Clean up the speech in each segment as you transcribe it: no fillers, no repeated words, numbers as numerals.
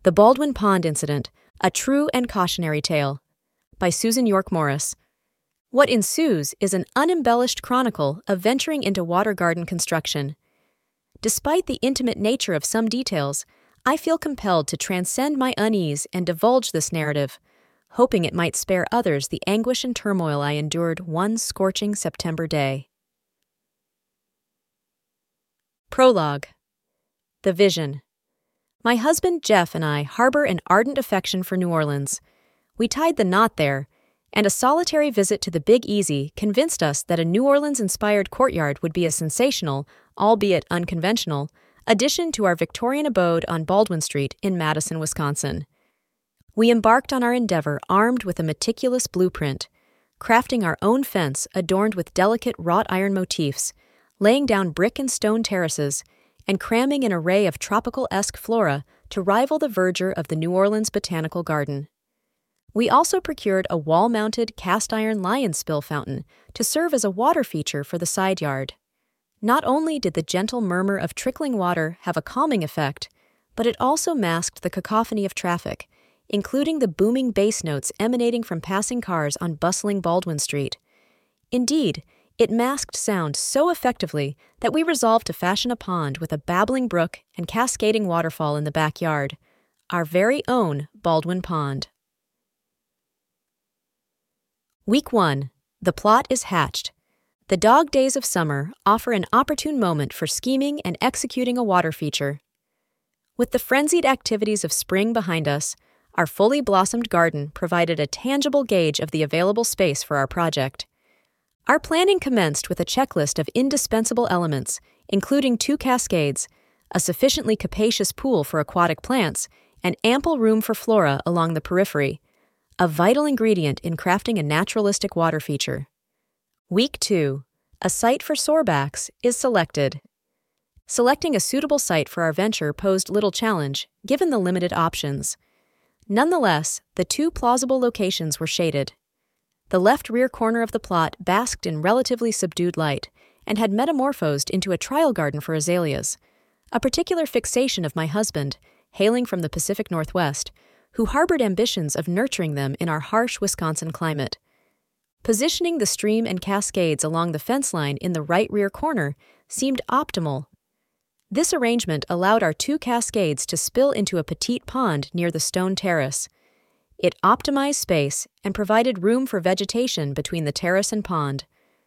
The Baldwin Pond Incident, A True and Cautionary Tale, by Susan York Morris. What ensues is an unembellished chronicle of venturing into water garden construction. Despite the intimate nature of some details, I feel compelled to transcend my unease and divulge this narrative, hoping it might spare others the anguish and turmoil I endured one scorching September day. Prologue. The Vision. My husband Jeff and I harbor an ardent affection for New Orleans. We tied the knot there, and a solitary visit to the Big Easy convinced us that a New Orleans-inspired courtyard would be a sensational, albeit unconventional, addition to our Victorian abode on Baldwin Street in Madison, Wisconsin. We embarked on our endeavor armed with a meticulous blueprint, crafting our own fence adorned with delicate wrought iron motifs, laying down brick and stone terraces, and cramming an array of tropical-esque flora to rival the verdure of the New Orleans Botanical Garden. We also procured a wall-mounted cast-iron lion spill fountain to serve as a water feature for the side yard. Not only did the gentle murmur of trickling water have a calming effect, but it also masked the cacophony of traffic, including the booming bass notes emanating from passing cars on bustling Baldwin Street. Indeed, it masked sound so effectively that we resolved to fashion a pond with a babbling brook and cascading waterfall in the backyard, our very own Baldwin Pond. Week 1. The plot is hatched. The dog days of summer offer an opportune moment for scheming and executing a water feature. With the frenzied activities of spring behind us, our fully blossomed garden provided a tangible gauge of the available space for our project. Our planning commenced with a checklist of indispensable elements, including 2 cascades, a sufficiently capacious pool for aquatic plants, and ample room for flora along the periphery, a vital ingredient in crafting a naturalistic water feature. Week 2. A site for sorebacks is selected. Selecting a suitable site for our venture posed little challenge, given the limited options. Nonetheless, the 2 plausible locations were shaded. The left rear corner of the plot basked in relatively subdued light and had metamorphosed into a trial garden for azaleas, a particular fixation of my husband, hailing from the Pacific Northwest, who harbored ambitions of nurturing them in our harsh Wisconsin climate. Positioning the stream and cascades along the fence line in the right rear corner seemed optimal. This arrangement allowed our 2 cascades to spill into a petite pond near the stone terrace. It optimized space and provided room for vegetation between the terrace and pond.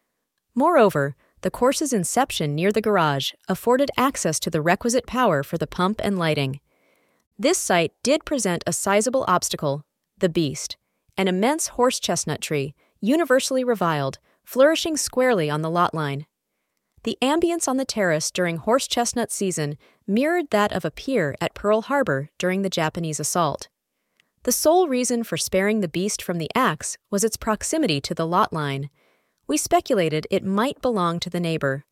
Moreover, the course's inception near the garage afforded access to the requisite power for the pump and lighting. This site did present a sizable obstacle, the beast, an immense horse chestnut tree, universally reviled, flourishing squarely on the lot line. The ambience on the terrace during horse chestnut season mirrored that of a pier at Pearl Harbor during the Japanese assault. The sole reason for sparing the beast from the axe was its proximity to the lot line. We speculated it might belong to the neighbor.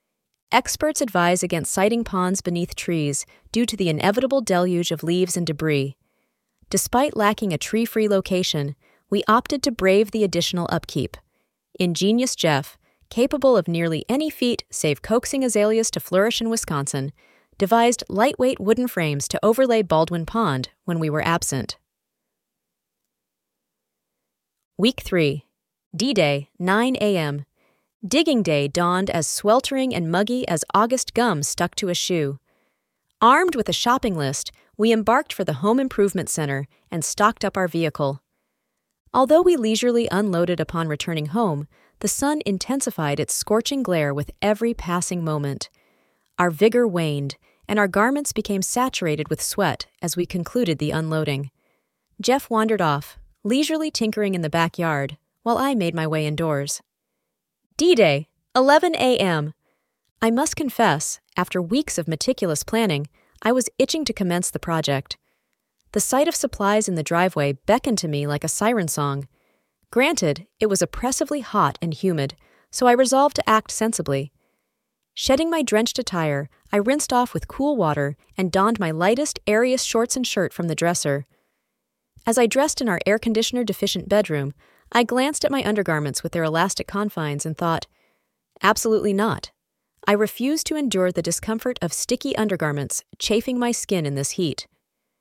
Experts advise against siting ponds beneath trees due to the inevitable deluge of leaves and debris. Despite lacking a tree-free location, we opted to brave the additional upkeep. Ingenious Jeff, capable of nearly any feat save coaxing azaleas to flourish in Wisconsin, devised lightweight wooden frames to overlay Baldwin Pond when we were absent. Week 3. D-Day, 9 a.m. Digging day dawned as sweltering and muggy as August gum stuck to a shoe. Armed with a shopping list, we embarked for the home improvement center and stocked up our vehicle. Although we leisurely unloaded upon returning home, the sun intensified its scorching glare with every passing moment. Our vigor waned, and our garments became saturated with sweat as we concluded the unloading. Jeff wandered off, leisurely tinkering in the backyard, while I made my way indoors. D-Day, 11 a.m. I must confess, after weeks of meticulous planning, I was itching to commence the project. The sight of supplies in the driveway beckoned to me like a siren song. Granted, it was oppressively hot and humid, so I resolved to act sensibly. Shedding my drenched attire, I rinsed off with cool water and donned my lightest, airiest shorts and shirt from the dresser. As I dressed in our air conditioner-deficient bedroom, I glanced at my undergarments with their elastic confines and thought, absolutely not. I refused to endure the discomfort of sticky undergarments chafing my skin in this heat.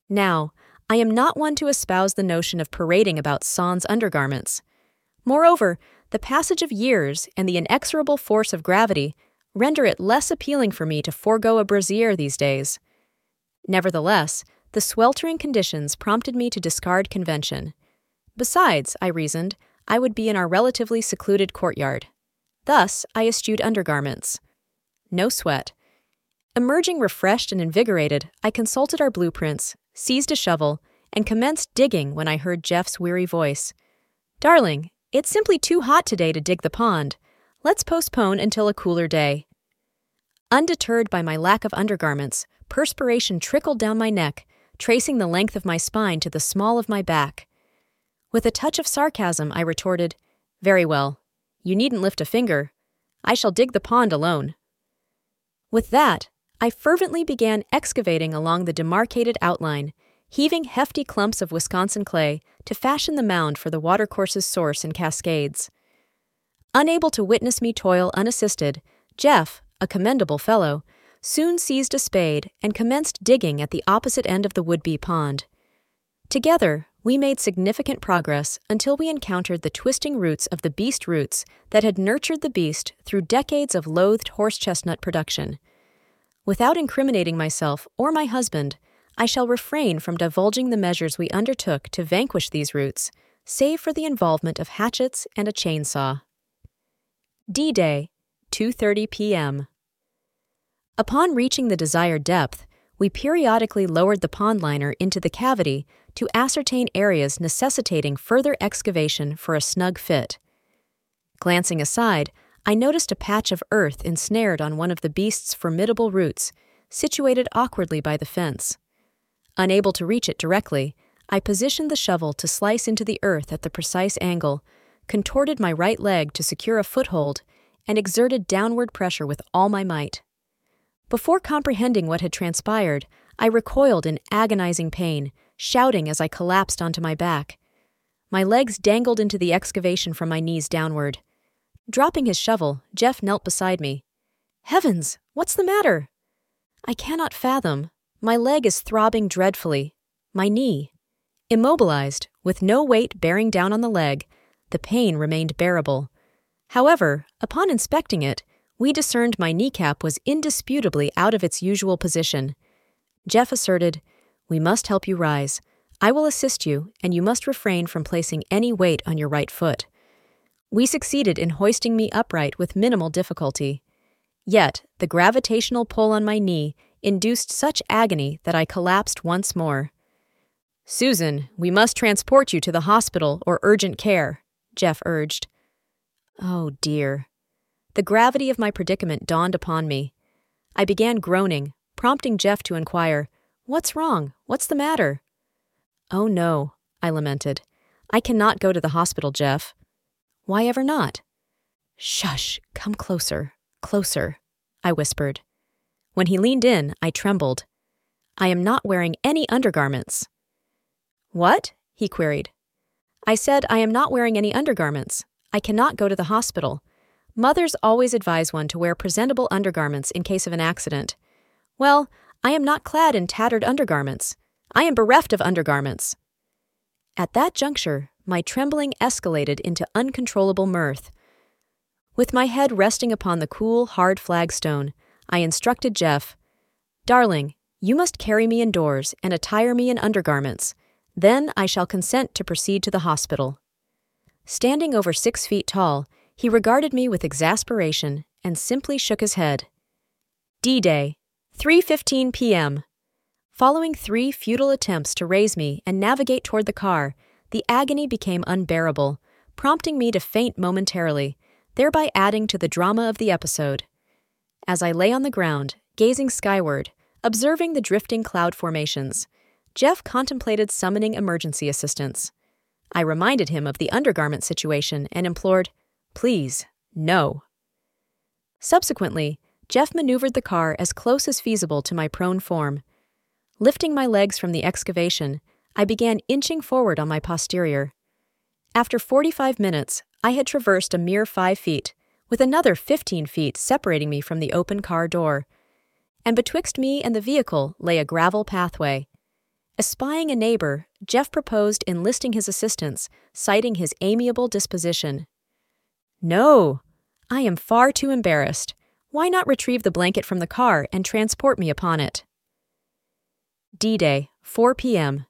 Now, I am not one to espouse the notion of parading about sans undergarments. Moreover, the passage of years and the inexorable force of gravity render it less appealing for me to forego a brassiere these days. Nevertheless, the sweltering conditions prompted me to discard convention. Besides, I reasoned, I would be in our relatively secluded courtyard. Thus, I eschewed undergarments. No sweat. Emerging refreshed and invigorated, I consulted our blueprints, seized a shovel, and commenced digging when I heard Jeff's weary voice. "Darling, it's simply too hot today to dig the pond. Let's postpone until a cooler day." Undeterred by my lack of undergarments, perspiration trickled down my neck, tracing the length of my spine to the small of my back. With a touch of sarcasm, I retorted, "Very well. You needn't lift a finger. I shall dig the pond alone." With that, I fervently began excavating along the demarcated outline, heaving hefty clumps of Wisconsin clay to fashion the mound for the watercourse's source and cascades. Unable to witness me toil unassisted, Jeff, a commendable fellow, soon seized a spade and commenced digging at the opposite end of the would-be pond. Together, we made significant progress until we encountered the twisting roots of the beast roots that had nurtured the beast through decades of loathed horse-chestnut production. Without incriminating myself or my husband, I shall refrain from divulging the measures we undertook to vanquish these roots, save for the involvement of hatchets and a chainsaw. D-Day, 2:30 p.m. Upon reaching the desired depth, we periodically lowered the pond liner into the cavity to ascertain areas necessitating further excavation for a snug fit. Glancing aside, I noticed a patch of earth ensnared on one of the beast's formidable roots, situated awkwardly by the fence. Unable to reach it directly, I positioned the shovel to slice into the earth at the precise angle, contorted my right leg to secure a foothold, and exerted downward pressure with all my might. Before comprehending what had transpired, I recoiled in agonizing pain, shouting as I collapsed onto my back. My legs dangled into the excavation from my knees downward. Dropping his shovel, Jeff knelt beside me. "Heavens, what's the matter?" "I cannot fathom. My leg is throbbing dreadfully. My knee." Immobilized, with no weight bearing down on the leg, the pain remained bearable. However, upon inspecting it, we discerned my kneecap was indisputably out of its usual position. Jeff asserted, "We must help you rise. I will assist you, and you must refrain from placing any weight on your right foot." We succeeded in hoisting me upright with minimal difficulty. Yet, the gravitational pull on my knee induced such agony that I collapsed once more. "Susan, we must transport you to the hospital or urgent care," Jeff urged. Oh dear. The gravity of my predicament dawned upon me. I began groaning, prompting Jeff to inquire, "What's wrong? What's the matter?" "Oh no," I lamented. "I cannot go to the hospital, Jeff." "Why ever not?" "Shush, come closer, closer," I whispered. When he leaned in, I trembled. "I am not wearing any undergarments." "What?" he queried. I said I am not wearing any undergarments. I cannot go to the hospital. Mothers always advise one to wear presentable undergarments in case of an accident. Well, I am not clad in tattered undergarments. I am bereft of undergarments. At that juncture, my trembling escalated into uncontrollable mirth. With my head resting upon the cool, hard flagstone, I instructed Jeff, "Darling, you must carry me indoors and attire me in undergarments. Then I shall consent to proceed to the hospital." Standing over 6 feet tall, he regarded me with exasperation and simply shook his head. D-Day, 3:15 p.m. Following 3 futile attempts to raise me and navigate toward the car, the agony became unbearable, prompting me to faint momentarily, thereby adding to the drama of the episode. As I lay on the ground, gazing skyward, observing the drifting cloud formations, Jeff contemplated summoning emergency assistance. I reminded him of the undergarment situation and implored, "Please, no." Subsequently, Jeff maneuvered the car as close as feasible to my prone form. Lifting my legs from the excavation, I began inching forward on my posterior. After 45 minutes, I had traversed a mere 5 feet, with another 15 feet separating me from the open car door. And betwixt me and the vehicle lay a gravel pathway. Espying a neighbor, Jeff proposed enlisting his assistance, citing his amiable disposition. "No, I am far too embarrassed. Why not retrieve the blanket from the car and transport me upon it?" D-Day, 4 p.m.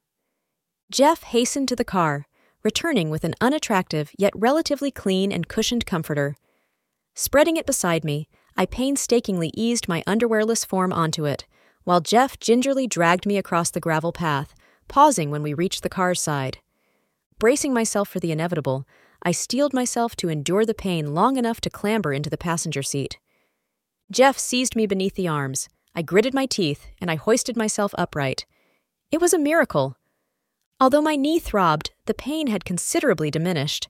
Jeff hastened to the car, returning with an unattractive yet relatively clean and cushioned comforter. Spreading it beside me, I painstakingly eased my underwearless form onto it, while Jeff gingerly dragged me across the gravel path, pausing when we reached the car's side. Bracing myself for the inevitable, I steeled myself to endure the pain long enough to clamber into the passenger seat. Jeff seized me beneath the arms. I gritted my teeth, and I hoisted myself upright. It was a miracle. Although my knee throbbed, the pain had considerably diminished.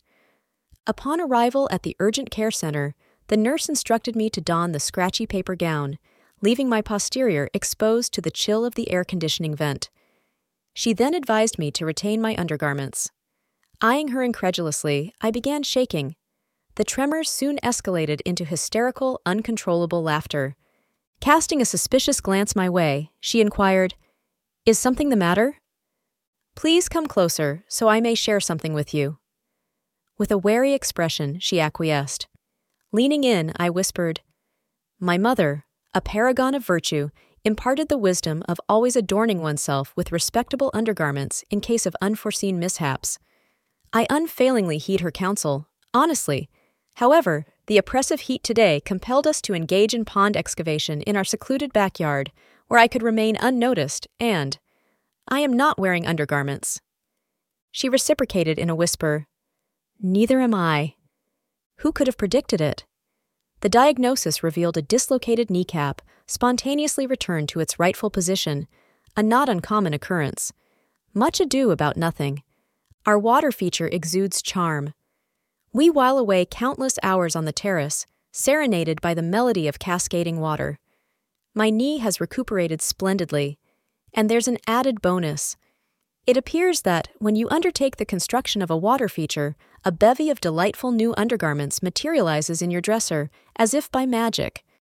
Upon arrival at the urgent care center, the nurse instructed me to don the scratchy paper gown, leaving my posterior exposed to the chill of the air conditioning vent. She then advised me to retain my undergarments. Eyeing her incredulously, I began shaking. The tremors soon escalated into hysterical, uncontrollable laughter. Casting a suspicious glance my way, she inquired, "Is something the matter?" "Please come closer, so I may share something with you." With a wary expression, she acquiesced. Leaning in, I whispered, "My mother, a paragon of virtue, imparted the wisdom of always adorning oneself with respectable undergarments in case of unforeseen mishaps. I unfailingly heed her counsel, honestly. However, the oppressive heat today compelled us to engage in pond excavation in our secluded backyard, where I could remain unnoticed, and I am not wearing undergarments." She reciprocated in a whisper, "Neither am I." Who could have predicted it? The diagnosis revealed a dislocated kneecap, spontaneously returned to its rightful position, a not uncommon occurrence. Much ado about nothing. Our water feature exudes charm. We while away countless hours on the terrace, serenaded by the melody of cascading water. My knee has recuperated splendidly, and there's an added bonus. It appears that, when you undertake the construction of a water feature, a bevy of delightful new undergarments materializes in your dresser, as if by magic.